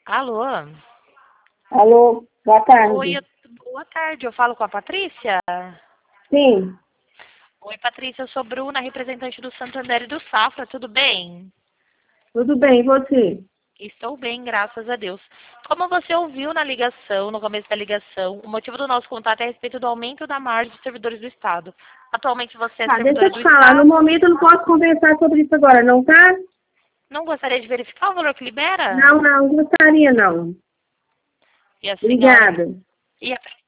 Alô? Alô, boa Oi, tarde. boa tarde. Eu falo com a Patrícia? Sim, Oi, Patrícia, eu sou Bruna, representante do Santander e do Safra, tudo bem? tudo bem, e você? Estou bem, graças a Deus. Como você ouviu na ligação, no começo da ligação, o motivo do nosso contato é a respeito do aumento da margem dos servidores do Estado. Atualmente você é Tá, deixa servidora eu do te falar, no Estado. momento eu não posso conversar sobre isso agora, não tá? Não gostaria de verificar o valor que libera? Não gostaria não. E a senhora... Obrigada. E a